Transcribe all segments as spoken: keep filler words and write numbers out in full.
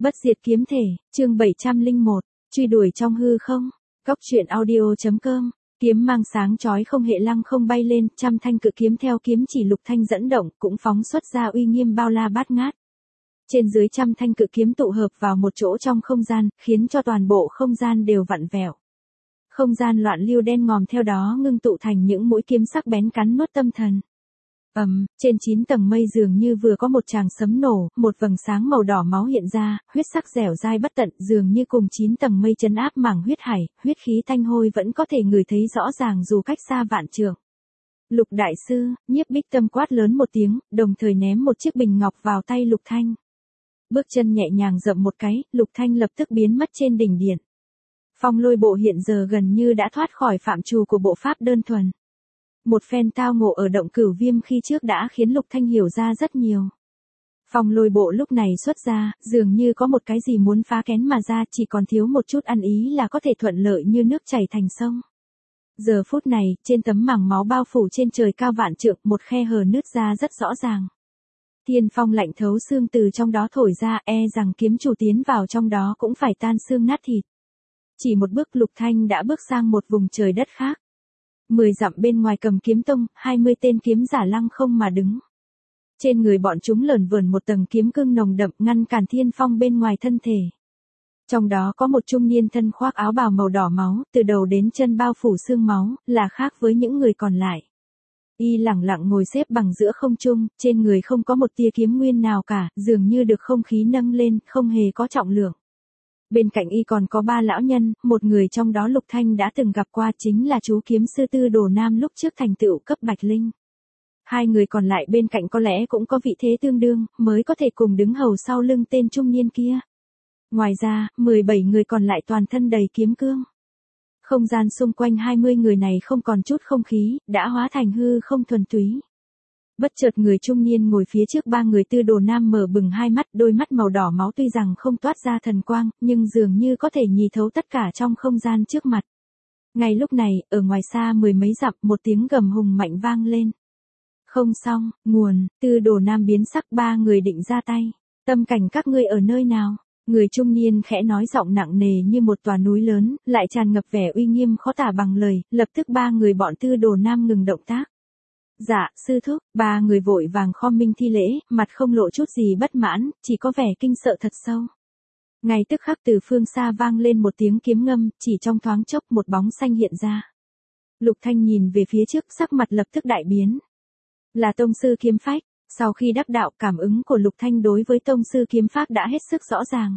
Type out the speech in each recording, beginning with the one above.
Bất diệt kiếm thể, chương bảy trăm lẻ một, truy đuổi trong hư không. Cóc truyện audio.com. Kiếm mang sáng chói không hệ lăng không bay lên, trăm thanh cự kiếm theo kiếm chỉ Lục Thanh dẫn động, cũng phóng xuất ra uy nghiêm bao la bát ngát. Trên dưới trăm thanh cự kiếm tụ hợp vào một chỗ trong không gian, khiến cho toàn bộ không gian đều vặn vẹo. Không gian loạn lưu đen ngòm theo đó ngưng tụ thành những mũi kiếm sắc bén cắn nuốt tâm thần. Ầm, um, trên chín tầng mây dường như vừa có một tràng sấm nổ, một vầng sáng màu đỏ máu hiện ra, huyết sắc dẻo dai bất tận, dường như cùng chín tầng mây trấn áp mảng huyết hải, huyết khí thanh hôi vẫn có thể ngửi thấy rõ ràng dù cách xa vạn trượng. Lục đại sư, Nhiếp Bích Tâm quát lớn một tiếng, đồng thời ném một chiếc bình ngọc vào tay Lục Thanh. Bước chân nhẹ nhàng dậm một cái, Lục Thanh lập tức biến mất trên đỉnh điện. Phong lôi bộ hiện giờ gần như đã thoát khỏi phạm trù của bộ pháp đơn thuần. Một phen tao ngộ ở động Cửu Viêm khi trước đã khiến Lục Thanh hiểu ra rất nhiều. Phong lôi bộ lúc này xuất ra, dường như có một cái gì muốn phá kén mà ra, chỉ còn thiếu một chút ăn ý là có thể thuận lợi như nước chảy thành sông. Giờ phút này, trên tấm mảng máu bao phủ trên trời cao vạn trượng, một khe hở nứt ra rất rõ ràng. Thiên phong lạnh thấu xương từ trong đó thổi ra, e rằng kiếm chủ tiến vào trong đó cũng phải tan xương nát thịt. Chỉ một bước Lục Thanh đã bước sang một vùng trời đất khác. Mười dặm bên ngoài Cầm Kiếm Tông, hai mươi tên kiếm giả lăng không mà đứng. Trên người bọn chúng lởn vởn một tầng kiếm cương nồng đậm ngăn cản thiên phong bên ngoài thân thể. Trong đó có một trung niên thân khoác áo bào màu đỏ máu, từ đầu đến chân bao phủ xương máu, là khác với những người còn lại. Y lẳng lặng ngồi xếp bằng giữa không trung, trên người không có một tia kiếm nguyên nào cả, dường như được không khí nâng lên, không hề có trọng lượng. Bên cạnh y còn có ba lão nhân, một người trong đó Lục Thanh đã từng gặp qua chính là chú kiếm sư Tư Đồ Nam lúc trước thành tựu cấp Bạch Linh. Hai người còn lại bên cạnh có lẽ cũng có vị thế tương đương, mới có thể cùng đứng hầu sau lưng tên trung niên kia. Ngoài ra, mười bảy người còn lại toàn thân đầy kiếm cương. Không gian xung quanh hai mươi người này không còn chút không khí, đã hóa thành hư không thuần túy. Bất chợt người trung niên ngồi phía trước ba người Tư Đồ Nam mở bừng hai mắt, đôi mắt màu đỏ máu tuy rằng không toát ra thần quang, nhưng dường như có thể nhìn thấu tất cả trong không gian trước mặt. Ngay lúc này, ở ngoài xa mười mấy dặm, một tiếng gầm hùng mạnh vang lên. Không xong, nguồn, Tư Đồ Nam biến sắc, ba người định ra tay. Tâm cảnh các ngươi ở nơi nào? Người trung niên khẽ nói giọng nặng nề như một tòa núi lớn, lại tràn ngập vẻ uy nghiêm khó tả bằng lời, lập tức ba người bọn Tư Đồ Nam ngừng động tác. Dạ, sư thúc, ba người vội vàng khom minh thi lễ, mặt không lộ chút gì bất mãn, chỉ có vẻ kinh sợ thật sâu. Ngay tức khắc từ phương xa vang lên một tiếng kiếm ngâm, chỉ trong thoáng chốc một bóng xanh hiện ra. Lục Thanh nhìn về phía trước, sắc mặt lập tức đại biến. Là tông sư kiếm phách, sau khi đắc đạo cảm ứng của Lục Thanh đối với tông sư kiếm pháp đã hết sức rõ ràng.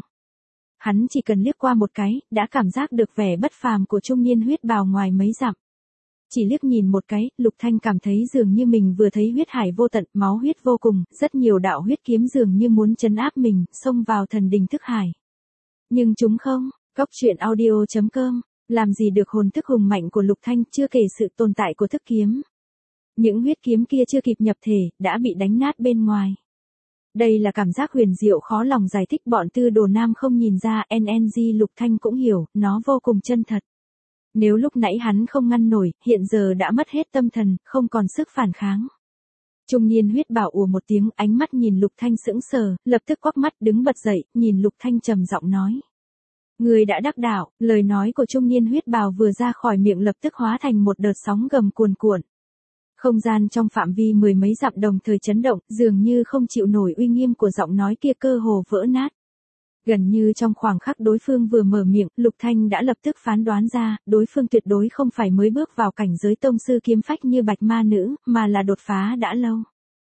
Hắn chỉ cần liếc qua một cái, đã cảm giác được vẻ bất phàm của trung niên huyết bào ngoài mấy dặm. Chỉ liếc nhìn một cái, Lục Thanh cảm thấy dường như mình vừa thấy huyết hải vô tận, máu huyết vô cùng, rất nhiều đạo huyết kiếm dường như muốn trấn áp mình, xông vào thần đình thức hải. Nhưng chúng không, Cóc truyện audio.com, làm gì được hồn thức hùng mạnh của Lục Thanh, chưa kể sự tồn tại của thức kiếm. Những huyết kiếm kia chưa kịp nhập thể, đã bị đánh nát bên ngoài. Đây là cảm giác huyền diệu khó lòng giải thích, bọn Tư Đồ Nam không nhìn ra, en en giê Lục Thanh cũng hiểu, nó vô cùng chân thật. Nếu lúc nãy hắn không ngăn nổi, hiện giờ đã mất hết tâm thần, không còn sức phản kháng. Trung niên huyết bảo ùa một tiếng, ánh mắt nhìn Lục Thanh sững sờ, lập tức quắc mắt đứng bật dậy, nhìn Lục Thanh trầm giọng nói. Người đã đắc đạo, lời nói của trung niên huyết bào vừa ra khỏi miệng lập tức hóa thành một đợt sóng gầm cuồn cuộn. Không gian trong phạm vi mười mấy dặm đồng thời chấn động, dường như không chịu nổi uy nghiêm của giọng nói kia, cơ hồ vỡ nát. Gần như trong khoảng khắc đối phương vừa mở miệng, Lục Thanh đã lập tức phán đoán ra, đối phương tuyệt đối không phải mới bước vào cảnh giới tông sư kiếm phách như Bạch Ma Nữ, mà là đột phá đã lâu.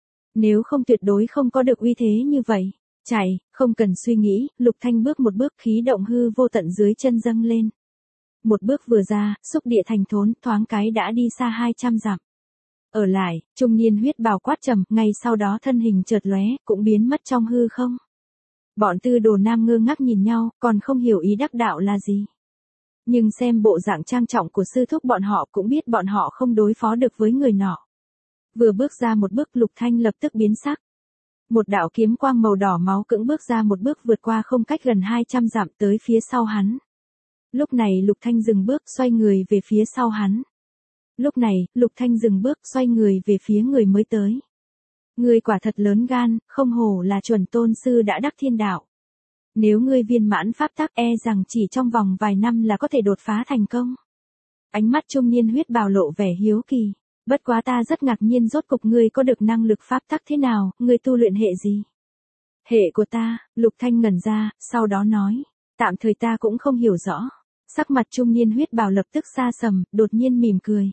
Nếu không tuyệt đối không có được uy thế như vậy. Chạy, không cần suy nghĩ, Lục Thanh bước một bước, khí động hư vô tận dưới chân dâng lên. Một bước vừa ra, xúc địa thành thốn, thoáng cái đã đi xa hai trăm dặm. Ở lại, trung niên huyết bào quát trầm, ngay sau đó thân hình chợt lóe, cũng biến mất trong hư không. Bọn Tư Đồ Nam ngơ ngác nhìn nhau, còn không hiểu ý đắc đạo là gì. Nhưng xem bộ dạng trang trọng của sư thúc bọn họ cũng biết bọn họ không đối phó được với người nọ. Vừa bước ra một bước, Lục Thanh lập tức biến sắc. Một đạo kiếm quang màu đỏ máu cưỡng bước ra một bước, vượt qua không cách gần hai trăm dặm tới phía sau hắn. Lúc này Lục Thanh dừng bước, xoay người về phía sau hắn. Lúc này, Lục Thanh dừng bước, xoay người về phía người mới tới. Người quả thật lớn gan, không hổ là chuẩn tôn sư đã đắc thiên đạo. Nếu ngươi viên mãn pháp tắc e rằng chỉ trong vòng vài năm là có thể đột phá thành công. Ánh mắt trung niên huyết bào lộ vẻ hiếu kỳ. Bất quá ta rất ngạc nhiên rốt cục ngươi có được năng lực pháp tắc thế nào, ngươi tu luyện hệ gì? Hệ của ta, Lục Thanh ngẩn ra, sau đó nói. Tạm thời ta cũng không hiểu rõ. Sắc mặt trung niên huyết bào lập tức xa sầm, đột nhiên mỉm cười.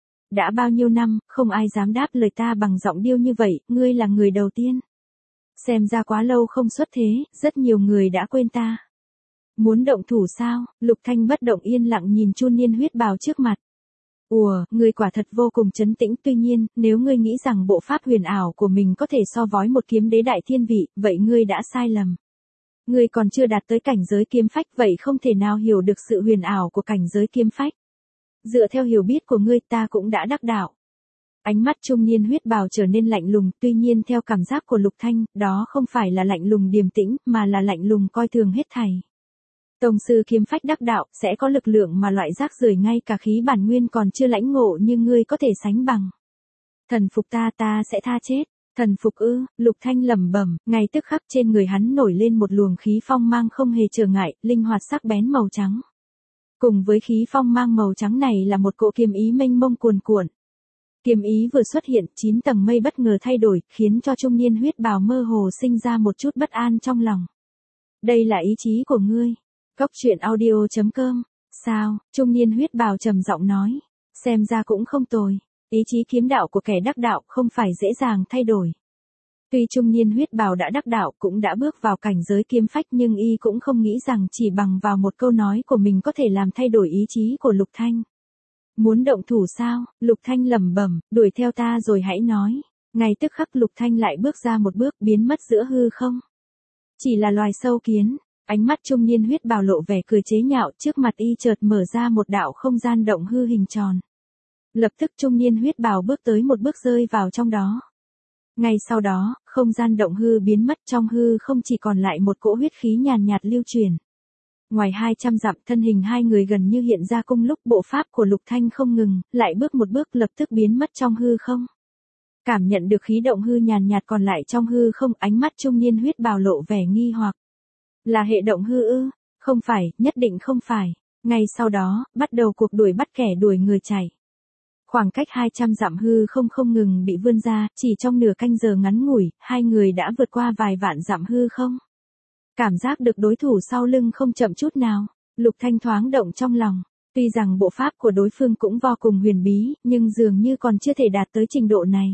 Đã bao nhiêu năm, không ai dám đáp lời ta bằng giọng điêu như vậy, ngươi là người đầu tiên. Xem ra quá lâu không xuất thế, rất nhiều người đã quên ta. Muốn động thủ sao? Lục Thanh bất động yên lặng nhìn trung niên huyết bào trước mặt. Ủa, ngươi quả thật vô cùng trấn tĩnh, tuy nhiên, nếu ngươi nghĩ rằng bộ pháp huyền ảo của mình có thể so với một kiếm đế đại thiên vị, vậy ngươi đã sai lầm. Ngươi còn chưa đạt tới cảnh giới kiếm phách, vậy không thể nào hiểu được sự huyền ảo của cảnh giới kiếm phách. Dựa theo hiểu biết của ngươi, ta cũng đã đắc đạo. Ánh mắt trung niên huyết bào trở nên lạnh lùng, tuy nhiên theo cảm giác của Lục Thanh, đó không phải là lạnh lùng điềm tĩnh, mà là lạnh lùng coi thường hết thảy. Tông sư kiếm phách đắc đạo, sẽ có lực lượng mà loại rác rưởi ngay cả khí bản nguyên còn chưa lãnh ngộ như ngươi có thể sánh bằng. Thần phục ta, ta sẽ tha chết. Thần phục ư? Lục Thanh lẩm bẩm, ngay tức khắc trên người hắn nổi lên một luồng khí phong mang không hề trở ngại, linh hoạt sắc bén màu trắng. Cùng với khí phong mang màu trắng này là một cỗ kiếm ý mênh mông cuồn cuộn. Kiếm ý vừa xuất hiện, chín tầng mây bất ngờ thay đổi, khiến cho trung niên huyết bào mơ hồ sinh ra một chút bất an trong lòng. Đây là ý chí của ngươi. Cốc truyện audio chấm com. Sao? Trung niên huyết bào trầm giọng nói. Xem ra cũng không tồi. Ý chí kiếm đạo của kẻ đắc đạo không phải dễ dàng thay đổi. Tuy trung niên huyết bào đã đắc đạo cũng đã bước vào cảnh giới kiếm phách nhưng y cũng không nghĩ rằng chỉ bằng vào một câu nói của mình có thể làm thay đổi ý chí của Lục Thanh. Muốn động thủ sao? Lục Thanh lẩm bẩm, đuổi theo ta rồi hãy nói. Ngay tức khắc Lục Thanh lại bước ra một bước biến mất giữa hư không. Chỉ là loài sâu kiến. Ánh mắt trung niên huyết bào lộ vẻ cười chế nhạo, trước mặt y chợt mở ra một đạo không gian động hư hình tròn. Lập tức trung niên huyết bào bước tới một bước rơi vào trong đó. Ngay sau đó, không gian động hư biến mất, trong hư không chỉ còn lại một cỗ huyết khí nhàn nhạt lưu truyền. Ngoài hai trăm dặm, thân hình hai người gần như hiện ra cùng lúc, bộ pháp của Lục Thanh không ngừng, lại bước một bước lập tức biến mất trong hư không. Cảm nhận được khí động hư nhàn nhạt còn lại trong hư không, ánh mắt trung niên huyết bào lộ vẻ nghi hoặc. Là hệ động hư ư? Không phải, nhất định không phải. Ngay sau đó, bắt đầu cuộc đuổi bắt kẻ đuổi người chạy. Khoảng cách hai trăm dặm hư không không ngừng bị vươn ra, chỉ trong nửa canh giờ ngắn ngủi, hai người đã vượt qua vài vạn dặm hư không. Cảm giác được đối thủ sau lưng không chậm chút nào, Lục Thanh thoáng động trong lòng. Tuy rằng bộ pháp của đối phương cũng vô cùng huyền bí, nhưng dường như còn chưa thể đạt tới trình độ này.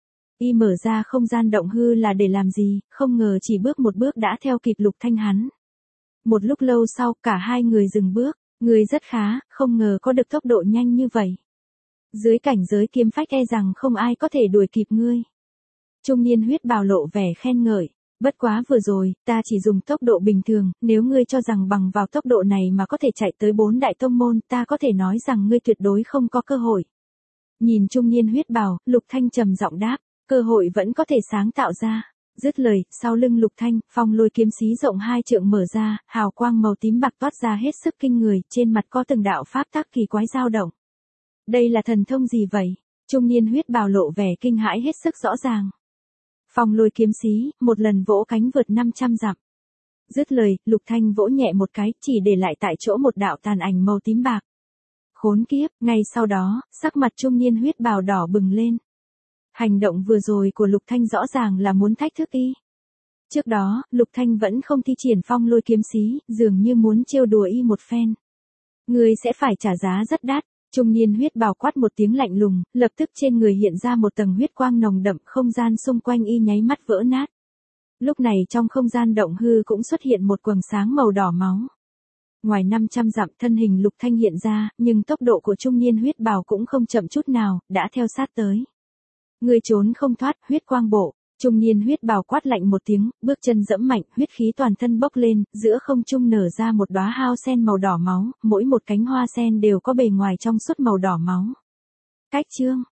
Y mở ra không gian động hư là để làm gì, không ngờ chỉ bước một bước đã theo kịp Lục Thanh hắn. Một lúc lâu sau, cả hai người dừng bước, người rất khá, không ngờ có được tốc độ nhanh như vậy. Dưới cảnh giới kiếm phách e rằng không ai có thể đuổi kịp ngươi. Trung niên huyết bào lộ vẻ khen ngợi. Bất quá vừa rồi, ta chỉ dùng tốc độ bình thường, nếu ngươi cho rằng bằng vào tốc độ này mà có thể chạy tới bốn đại tông môn, ta có thể nói rằng ngươi tuyệt đối không có cơ hội. Nhìn trung niên huyết bào, Lục Thanh trầm giọng đáp, cơ hội vẫn có thể sáng tạo ra. Dứt lời, sau lưng Lục Thanh, phong lôi kiếm xí rộng hai trượng mở ra, hào quang màu tím bạc toát ra hết sức kinh người, trên mặt có từng đạo pháp tác kỳ quái dao động. Đây là thần thông gì vậy? Trung niên huyết bào lộ vẻ kinh hãi hết sức rõ ràng. Phong lôi kiếm xí, một lần vỗ cánh vượt năm trăm dặm. Dứt lời, Lục Thanh vỗ nhẹ một cái, chỉ để lại tại chỗ một đạo tàn ảnh màu tím bạc. Khốn kiếp, ngay sau đó, sắc mặt trung niên huyết bào đỏ bừng lên. Hành động vừa rồi của Lục Thanh rõ ràng là muốn thách thức y. Trước đó, Lục Thanh vẫn không thi triển phong lôi kiếm xí, dường như muốn trêu đùa y một phen. Ngươi sẽ phải trả giá rất đắt. Trung niên huyết bào quát một tiếng lạnh lùng, lập tức trên người hiện ra một tầng huyết quang nồng đậm, không gian xung quanh y nháy mắt vỡ nát. Lúc này trong không gian động hư cũng xuất hiện một quầng sáng màu đỏ máu. Ngoài năm trăm dặm, thân hình Lục Thanh hiện ra, nhưng tốc độ của trung niên huyết bào cũng không chậm chút nào, đã theo sát tới. Ngươi trốn không thoát, huyết quang bộ. Trung niên huyết bào quát lạnh một tiếng, bước chân dẫm mạnh, huyết khí toàn thân bốc lên, giữa không trung nở ra một đóa hao sen màu đỏ máu, mỗi một cánh hoa sen đều có bề ngoài trong suốt màu đỏ máu. Cách chương,